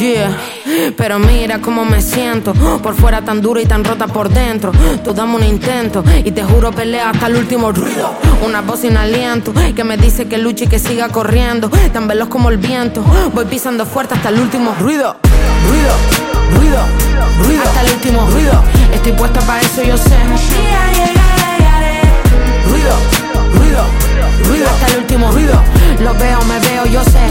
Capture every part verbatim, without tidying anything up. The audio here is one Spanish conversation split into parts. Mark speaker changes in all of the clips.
Speaker 1: Yeah, pero mira cómo me siento. Por fuera tan dura y tan rota por dentro. Tú dame un intento y te juro pelea hasta el último ruido. Una voz sin aliento que me dice que luche y que siga corriendo. Tan veloz como el viento. Voy pisando fuerte hasta el último ruido. Ruido, ruido, ruido. Hasta el último ruido. Estoy puesta para eso, yo sé. Ruido, ruido, ruido. Hasta el último ruido. Lo veo, me veo, yo sé.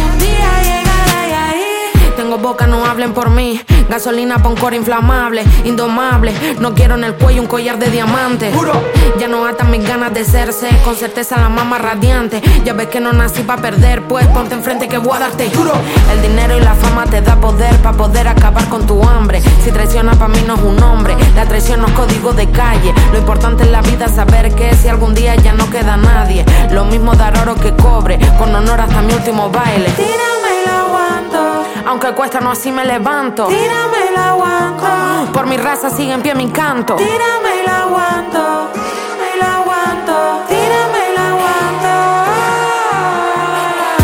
Speaker 1: Tengo boca, no hablen por mí. Gasolina pa' un core inflamable, indomable. No quiero en el cuello un collar de diamante. Ya no atan mis ganas de serse. Con certeza la mama radiante. Ya ves que no nací pa' perder, pues ponte enfrente que voy a darte duro. El dinero y la fama te da poder pa' poder acabar con tu hambre. Si traiciona pa' mí no es un hombre. La traición no es código de calle. Lo importante en la vida es saber que si algún día ya no queda nadie. Lo mismo dar oro que cobre. Con honor hasta mi último baile.
Speaker 2: Tírame y lo aguanto.
Speaker 1: Aunque cuesta, no así me levanto.
Speaker 2: Tírame y lo aguanto.
Speaker 1: Por mi raza sigue en pie mi canto.
Speaker 2: Tírame y lo aguanto. Me lo aguanto. Tírame y lo aguanto.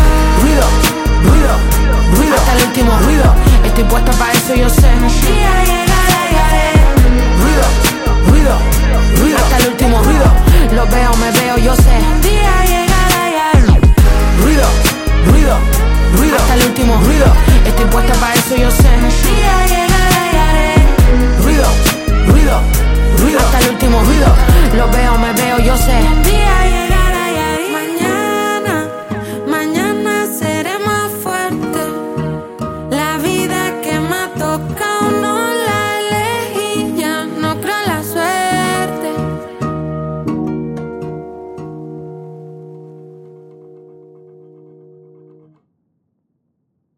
Speaker 1: Ruido, ruido, ruido. Hasta el último ruido. Estoy puesta para eso, yo sé.
Speaker 2: Yeah, yeah.